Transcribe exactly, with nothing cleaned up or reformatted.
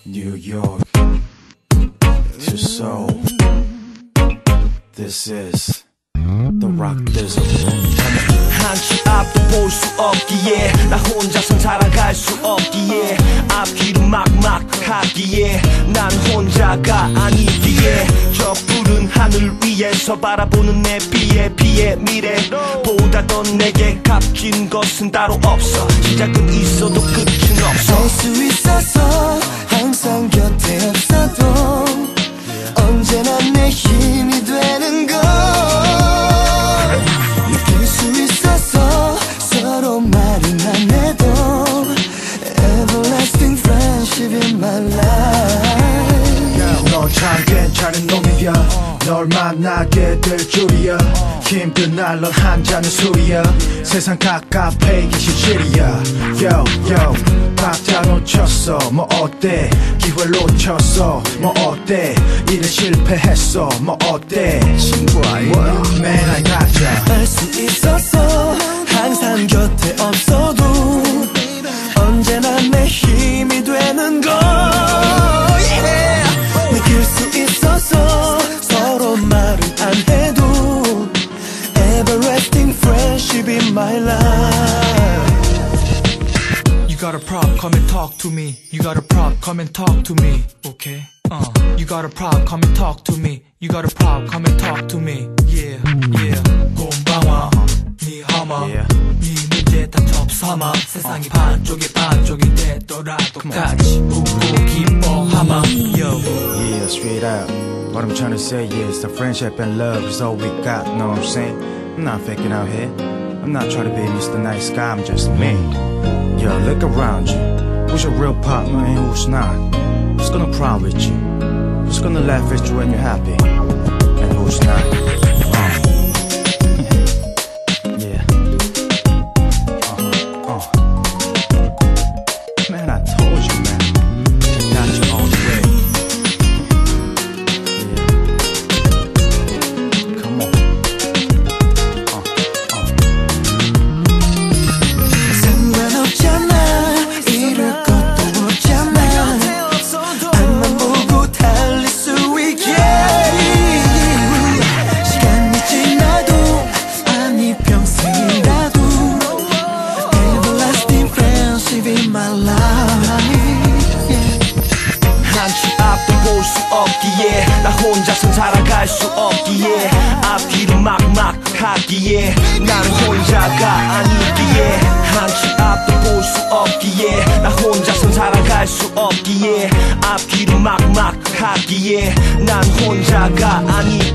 New York to Seoul. This is the rock dizzle. 한 치 앞도 볼 수 없기에 나 혼자선 살아갈 수 없기에 앞길은 막막하기에 난 혼자가 아니기에 저 푸른 하늘 위에서 바라보는 내 비의 비의 미래보다 더 내게 값진 것은 따로 없어. 시작은 있어도 끝은 없어. 알 수 있어서 항상 곁에 없어도 언제나 내 힘이 되는 걸 느낄 수 있어서 서로 말은 안 해도 Everlasting friendship in my life. 너 참 괜찮은 놈이야. 널 만나게 될 줄이야. 힘든 날 넌 한 잔의 술이야. 세상 갑갑해 이게 실실이야. Yo yo 박자 놓쳤어 뭐 어때. 기회를 놓쳤어 뭐 어때. 일에 실패했어 뭐 어때. 친구야 Man I gotcha. 알 수 있었어 항상 곁에 없어도 언제나 내 힘이 되는 걸 yeah. 느낄 수 있어서 서로 말은 안 해도 Everlasting friendship in my life. You got a problem, come and talk to me. You got a problem, come and talk to me. Okay? Uh. You got a problem, come and talk to me. You got a problem, come and talk to me. Yeah, yeah. 곰방화, 니 하마, 니 문제 다 접삼아. 세상이 반쪽에 반쪽이 되더라도 같이 웃고 기뻐하마. Yo. Yeah, straight up. What I'm trying to say is the friendship and love is all we got. Know what I'm saying? I'm not faking out here. I'm not trying to be Mister Nice Guy. I'm just me. Yo, look around you. Who's your real partner and who's not? Who's gonna cry with you? Who's gonna laugh with you when you're happy? And who's not? Uh. Yeah. Uh-huh. Uh. Man, I told you, man. I got you all the way. Yeah. Come on. Uh. Uh. 상관없잖아 이룰 것도 없잖아 앞만 보고 달릴 수 있게 시간이 지나도 아니 평생이라도 Everlasting friendship in my life. 한 치 앞도 볼 수 없기에 나 혼자선 살아갈 수 없기에 앞길은 막막하기에 난 혼자가 아니기에 한 치 앞도 볼 수 없기에 나 혼자선 살아갈 수 없기에 앞길은 막막하기에 난 혼자가 아니기에